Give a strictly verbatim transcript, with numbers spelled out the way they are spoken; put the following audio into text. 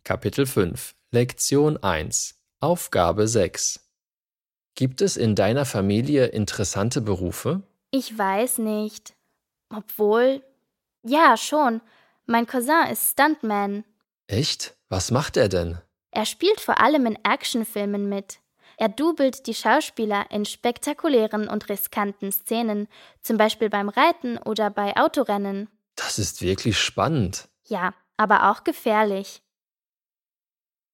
Kapitel fünf, Lektion eins, Aufgabe sechs. Gibt es in deiner Familie interessante Berufe? Ich weiß nicht. Obwohl, ja, schon. Mein Cousin ist Stuntman. Echt? Was macht er denn? Er spielt vor allem in Actionfilmen mit. Er doubelt die Schauspieler in spektakulären und riskanten Szenen, zum Beispiel beim Reiten oder bei Autorennen. Das ist wirklich spannend. Ja, aber auch gefährlich.